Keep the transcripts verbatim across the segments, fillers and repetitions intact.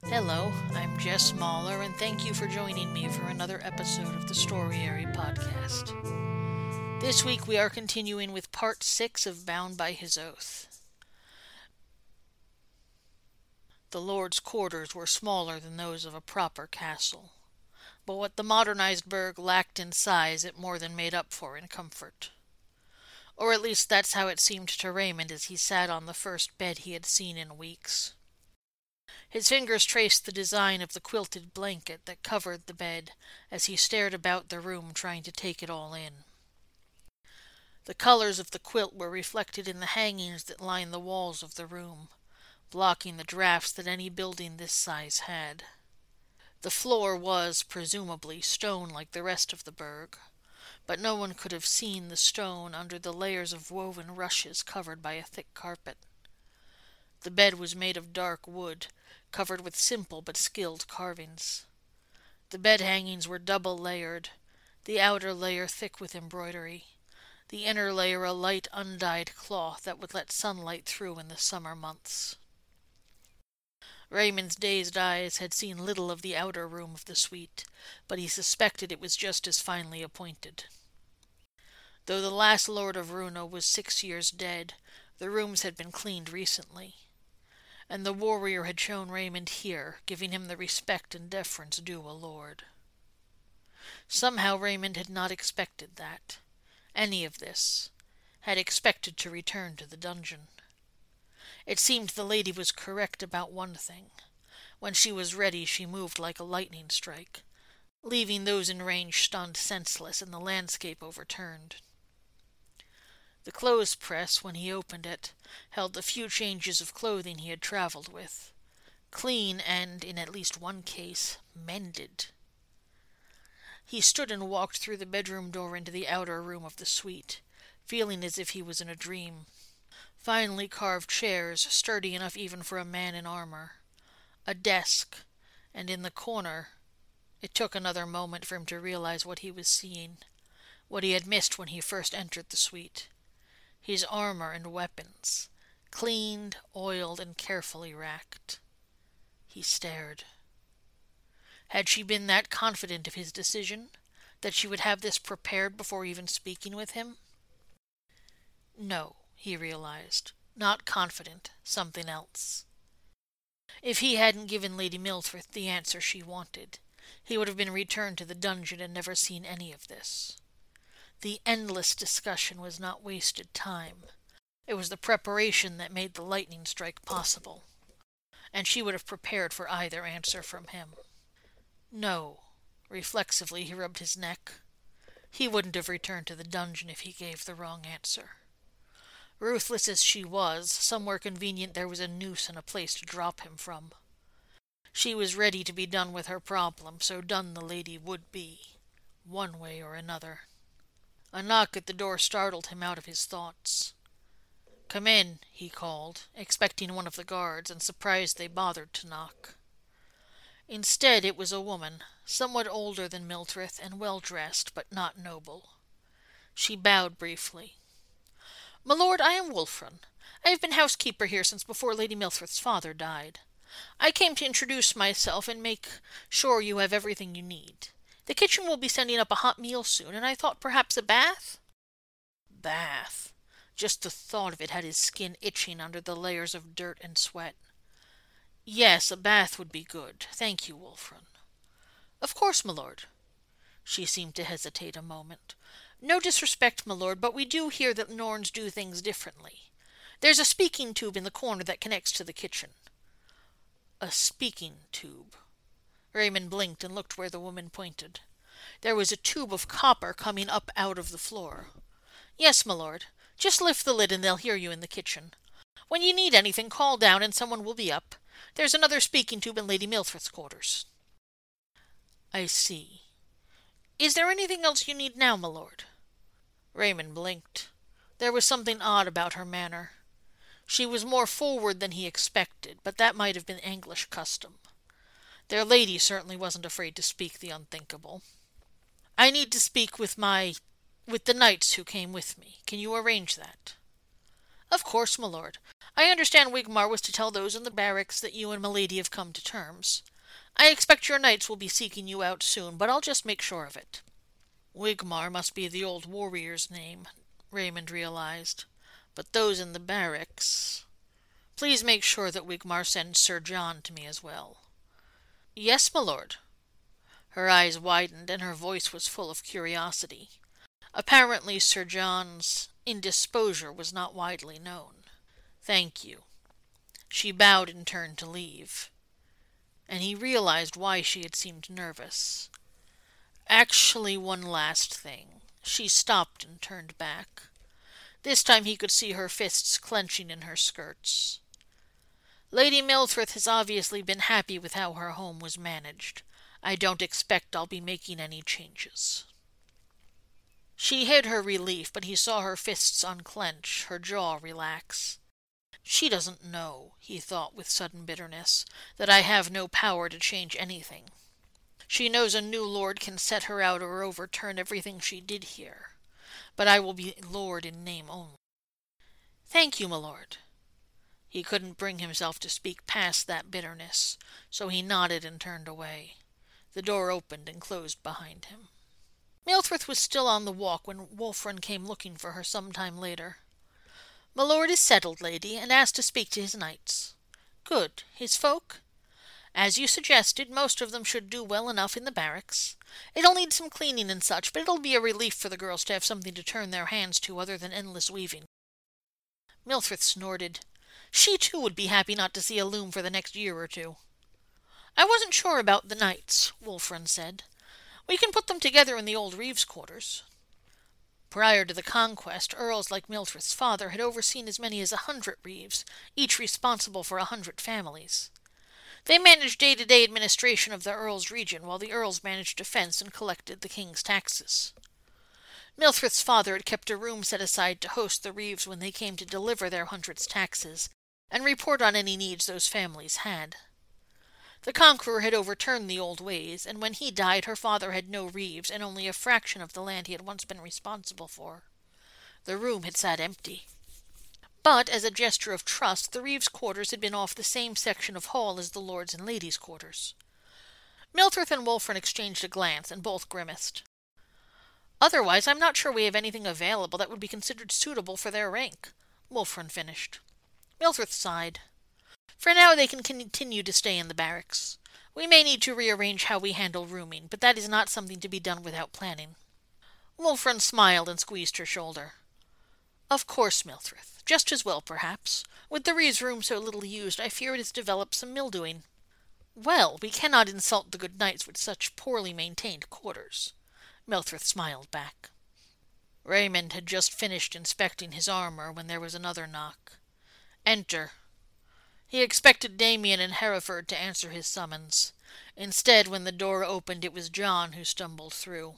Hello, I'm Jess Mahler, and thank you for joining me for another episode of the Storyary podcast. This week we are continuing with part six of Bound by His Oath. The Lord's quarters were smaller than those of a proper castle, but what the modernized burg lacked in size it more than made up for in comfort. Or at least that's how it seemed to Raymond as he sat on the first bed he had seen in weeks. His fingers traced the design of the quilted blanket that covered the bed as he stared about the room trying to take it all in. The colors of the quilt were reflected in the hangings that lined the walls of the room, blocking the drafts that any building this size had. The floor was, presumably, stone like the rest of the burg, but no one could have seen the stone under the layers of woven rushes covered by a thick carpet. The bed was made of dark wood, covered with simple but skilled carvings. The bed hangings were double-layered, the outer layer thick with embroidery, the inner layer a light undyed cloth that would let sunlight through in the summer months. Raymond's dazed eyes had seen little of the outer room of the suite, but he suspected it was just as finely appointed. Though the last Lord of Runa was six years dead, the rooms had been cleaned recently, and the warrior had shown Raymond here, giving him the respect and deference due a lord. Somehow Raymond had not expected that, any of this, had expected to return to the dungeon. It seemed the lady was correct about one thing. When she was ready, she moved like a lightning strike, leaving those in range stunned senseless and the landscape overturned. The clothes press, when he opened it, held the few changes of clothing he had traveled with, clean and, in at least one case, mended. He stood and walked through the bedroom door into the outer room of the suite, feeling as if he was in a dream. Finely carved chairs, sturdy enough even for a man in armor, a desk, and in the corner, it took another moment for him to realize what he was seeing, what he had missed when he first entered the suite. His armor and weapons, cleaned, oiled, and carefully racked. He stared. Had she been that confident of his decision, that she would have this prepared before even speaking with him? No, he realized. Not confident, something else. If he hadn't given Lady Milfrith the answer she wanted, he would have been returned to the dungeon and never seen any of this. The endless discussion was not wasted time. It was the preparation that made the lightning strike possible, and she would have prepared for either answer from him. No. Reflexively he rubbed his neck. He wouldn't have returned to the dungeon if he gave the wrong answer. Ruthless as she was, somewhere convenient there was a noose and a place to drop him from. She was ready to be done with her problem, so done the lady would be, one way or another. A knock at the door startled him out of his thoughts. "Come in," he called, expecting one of the guards, and surprised they bothered to knock. Instead it was a woman, somewhat older than Miltrith, and well-dressed, but not noble. She bowed briefly. "My lord, I am Wulfrun. I have been housekeeper here since before Lady Milfrith's father died. I came to introduce myself and make sure you have everything you need. The kitchen will be sending up a hot meal soon, and I thought perhaps a bath?" Bath. Just the thought of it had his skin itching under the layers of dirt and sweat. "Yes, a bath would be good. Thank you, Wulfrun." "Of course, my lord." She seemed to hesitate a moment. "No disrespect, my lord, but we do hear that Norns do things differently. There's a speaking tube in the corner that connects to the kitchen." A speaking tube. Raymond blinked and looked where the woman pointed. There was a tube of copper coming up out of the floor. "Yes, my lord. Just lift the lid and they'll hear you in the kitchen. When you need anything, call down and someone will be up. There's another speaking tube in Lady Milfrith's quarters." "I see. Is there anything else you need now, my lord?" Raymond blinked. There was something odd about her manner. She was more forward than he expected, but that might have been English custom. Their lady certainly wasn't afraid to speak the unthinkable. "I need to speak with my... with the knights who came with me. Can you arrange that?" "Of course, my lord. I understand Wigmar was to tell those in the barracks that you and Milady have come to terms. I expect your knights will be seeking you out soon, but I'll just make sure of it." Wigmar must be the old warrior's name, Raymond realized. But those in the barracks... Please make sure that Wigmar sends Sir John to me as well. "Yes, my lord." Her eyes widened, and her voice was full of curiosity. Apparently Sir John's indisposure was not widely known. "Thank you." She bowed and turned to leave, and he realized why she had seemed nervous. Actually, one last thing. She stopped and turned back. This time he could see her fists clenching in her skirts. "Lady Milthorth has obviously been happy with how her home was managed. I don't expect I'll be making any changes." She hid her relief, but he saw her fists unclench, her jaw relax. "She doesn't know," he thought with sudden bitterness, "that I have no power to change anything. She knows a new lord can set her out or overturn everything she did here. But I will be lord in name only." "Thank you, my lord." He couldn't bring himself to speak past that bitterness, so he nodded and turned away. The door opened and closed behind him. Milthorth was still on the walk when Wulfrun came looking for her some time later. "My lord is settled, lady, and asked to speak to his knights." "Good. His folk?" "As you suggested, most of them should do well enough in the barracks. It'll need some cleaning and such, but it'll be a relief for the girls to have something to turn their hands to other than endless weaving." Milthorth snorted. She too would be happy not to see a loom for the next year or two. "I wasn't sure about the knights," Wulfrun said. "We can put them together in the old Reeves' quarters." Prior to the conquest, earls like Milthorth's father had overseen as many as a hundred reeves, each responsible for a hundred families. They managed day-to-day administration of the earl's region, while the earls managed defense and collected the king's taxes. Milthorth's father had kept a room set aside to host the reeves when they came to deliver their hundred's taxes, and report on any needs those families had. The Conqueror had overturned the old ways, and when he died her father had no reeves and only a fraction of the land he had once been responsible for. The room had sat empty. But, as a gesture of trust, the reeves' quarters had been off the same section of hall as the lords' and ladies' quarters. Milthorth and Wulfrun exchanged a glance, and both grimaced. "Otherwise, I'm not sure we have anything available that would be considered suitable for their rank," Wulfrun finished. Milthorth sighed. "For now they can continue to stay in the barracks. We may need to rearrange how we handle rooming, but that is not something to be done without planning." Wulfrun smiled and squeezed her shoulder. "Of course, Milthorth. Just as well, perhaps. With the Reeves' room so little used, I fear it has developed some mildewing." "Well, we cannot insult the good knights with such poorly maintained quarters." Milthorth smiled back. Raymond had just finished inspecting his armor when there was another knock. "Enter." He expected Damien and Hereford to answer his summons. Instead, when the door opened, it was John who stumbled through.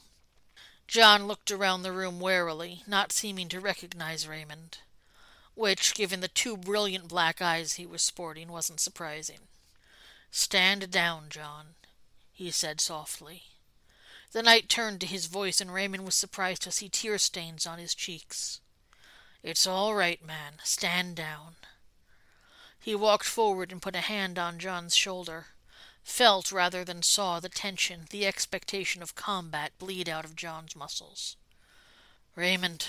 John looked around the room warily, not seeming to recognize Raymond, which, given the two brilliant black eyes he was sporting, wasn't surprising. "Stand down, John," he said softly. The knight turned to his voice, and Raymond was surprised to see tear stains on his cheeks. "It's all right, man. Stand down." He walked forward and put a hand on John's shoulder, felt rather than saw the tension, the expectation of combat bleed out of John's muscles. "Raymond."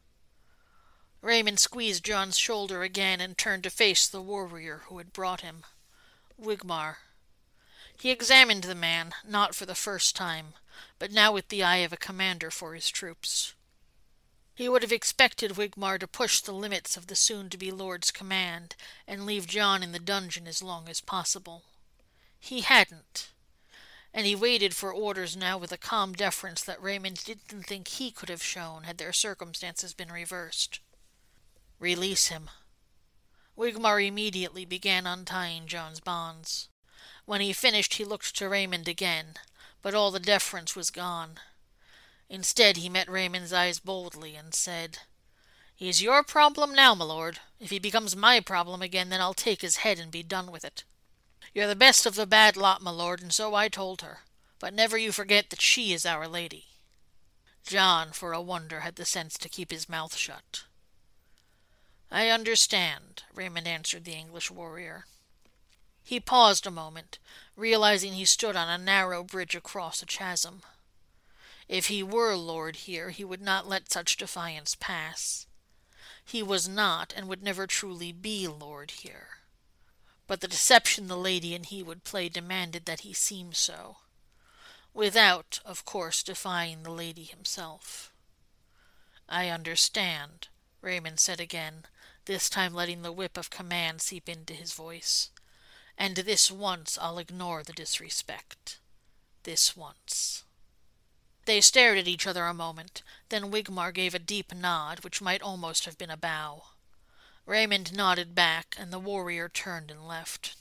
Raymond squeezed John's shoulder again and turned to face the warrior who had brought him. Wigmar. He examined the man, not for the first time, but now with the eye of a commander for his troops. He would have expected Wigmar to push the limits of the soon-to-be lord's command and leave John in the dungeon as long as possible. He hadn't, and he waited for orders now with a calm deference that Raymond didn't think he could have shown had their circumstances been reversed. "Release him." Wigmar immediately began untying John's bonds. When he finished, he looked to Raymond again, but all the deference was gone. Instead, he met Raymond's eyes boldly and said, "He's your problem now, my lord. If he becomes my problem again, then I'll take his head and be done with it. You're the best of the bad lot, my lord, and so I told her. But never you forget that she is our lady." John, for a wonder, had the sense to keep his mouth shut. I understand, Raymond answered the English warrior. He paused a moment, realizing he stood on a narrow bridge across a chasm. If he were lord here, he would not let such defiance pass. He was not, and would never truly be lord here. But the deception the lady and he would play demanded that he seem so, without, of course, defying the lady himself. I understand, Raymond said again, this time letting the whip of command seep into his voice. And this once I'll ignore the disrespect. This once. They stared at each other a moment, then Wigmar gave a deep nod, which might almost have been a bow. Raymond nodded back, and the warrior turned and left.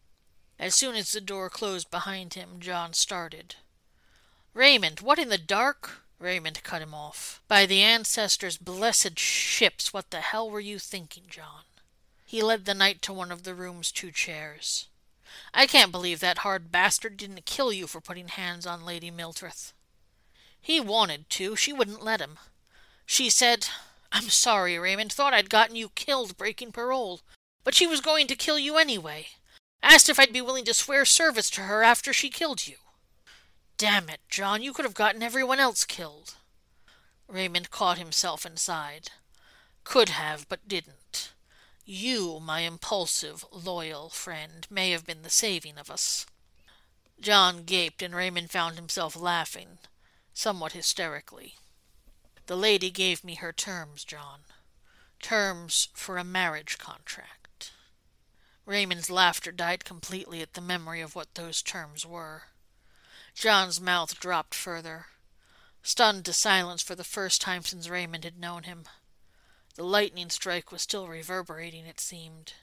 As soon as the door closed behind him, John started. "Raymond, what in the dark—" Raymond cut him off. "By the ancestors' blessed ships, what the hell were you thinking, John?" He led the knight to one of the room's two chairs. "I can't believe that hard bastard didn't kill you for putting hands on Lady Mildred." "He wanted to. She wouldn't let him. She said, 'I'm sorry, Raymond. Thought I'd gotten you killed breaking parole. But she was going to kill you anyway. Asked if I'd be willing to swear service to her after she killed you.' Damn it, John, you could have gotten everyone else killed." Raymond caught himself and sighed. "Could have, but didn't. You, my impulsive, loyal friend, may have been the saving of us." John gaped, and Raymond found himself laughing, somewhat hysterically. "The lady gave me her terms, John. Terms for a marriage contract." Raymond's laughter died completely at the memory of what those terms were. John's mouth dropped further, stunned to silence for the first time since Raymond had known him. The lightning strike was still reverberating, it seemed.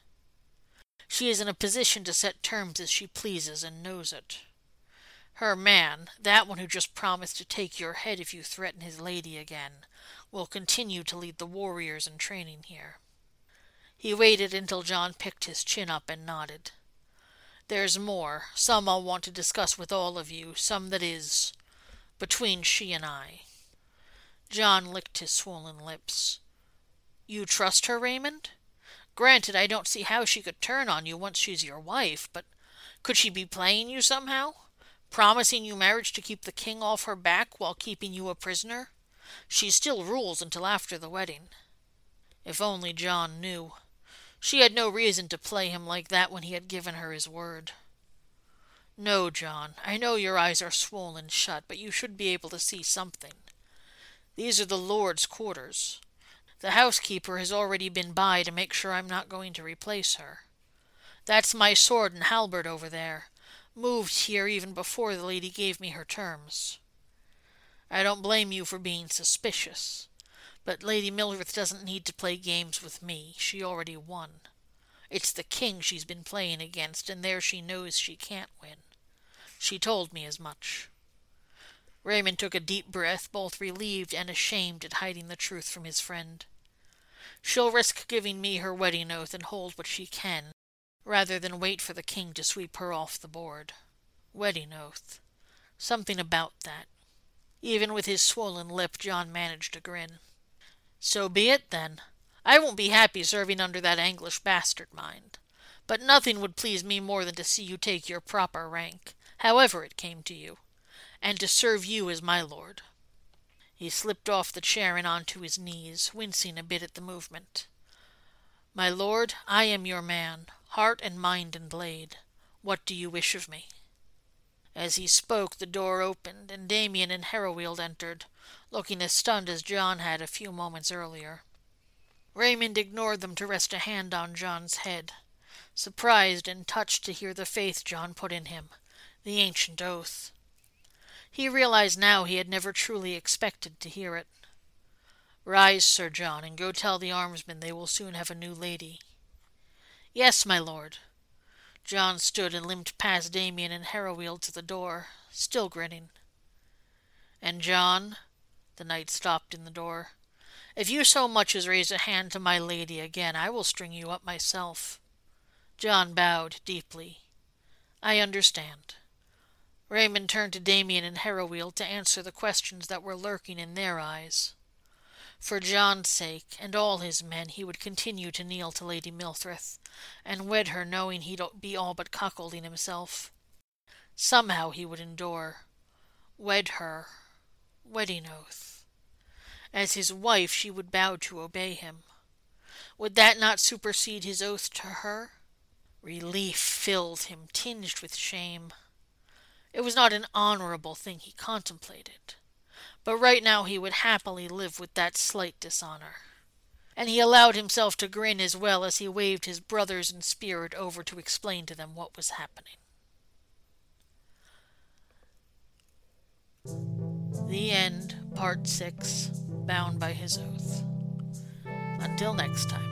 She is in a position to set terms as she pleases and knows it. Her man, that one who just promised to take your head if you threaten his lady again, will continue to lead the warriors in training here. He waited until John picked his chin up and nodded. "There's more, some I'll want to discuss with all of you, some that is between she and I." John licked his swollen lips. "You trust her, Raymond? Granted, I don't see how she could turn on you once she's your wife, but could she be playing you somehow? Promising you marriage to keep the king off her back while keeping you a prisoner? She still rules until after the wedding." If only John knew. She had no reason to play him like that when he had given her his word. "No, John, I know your eyes are swollen shut, but you should be able to see something. These are the Lord's quarters. The housekeeper has already been by to make sure I'm not going to replace her. That's my sword and halberd over there, moved here even before the lady gave me her terms. I don't blame you for being suspicious, but Lady Mildred doesn't need to play games with me. She already won. It's the king she's been playing against, and there she knows she can't win. She told me as much." Raymond took a deep breath, both relieved and ashamed at hiding the truth from his friend. "She'll risk giving me her wedding oath and hold what she can, rather than wait for the king to sweep her off the board. Wedding oath. Something about that." Even with his swollen lip, John managed to grin. "So be it, then. I won't be happy serving under that English bastard, mind. But nothing would please me more than to see you take your proper rank, however it came to you, and to serve you as my lord." He slipped off the chair and onto his knees, wincing a bit at the movement. "My lord, I am your man, heart and mind and blade. What do you wish of me?" As he spoke, the door opened, and Damien and Herowield entered, looking as stunned as John had a few moments earlier. Raymond ignored them to rest a hand on John's head, surprised and touched to hear the faith John put in him, the ancient oath. He realized now he had never truly expected to hear it. "Rise, Sir John, and go tell the armsmen they will soon have a new lady." "Yes, my lord." John stood and limped past Damien and Herowield to the door, still grinning. "And John," the knight stopped in the door, "if you so much as raise a hand to my lady again, I will string you up myself." John bowed deeply. "I understand." Raymond turned to Damien and Herowield to answer the questions that were lurking in their eyes. For John's sake, and all his men, he would continue to kneel to Lady Milthrith, and wed her knowing he'd be all but cuckolding himself. Somehow he would endure. Wed her. Wedding oath. As his wife she would bow to obey him. Would that not supersede his oath to her? Relief filled him, tinged with shame. It was not an honorable thing he contemplated, but right now he would happily live with that slight dishonor. And he allowed himself to grin as well as he waved his brothers in spirit over to explain to them what was happening. The End, Part six, Bound by His Oath. Until next time.